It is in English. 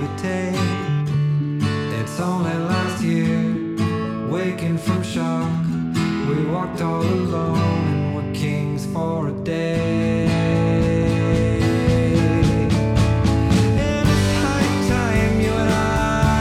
take. It's only last year, waking from shock, we walked all alone and were kings for a day.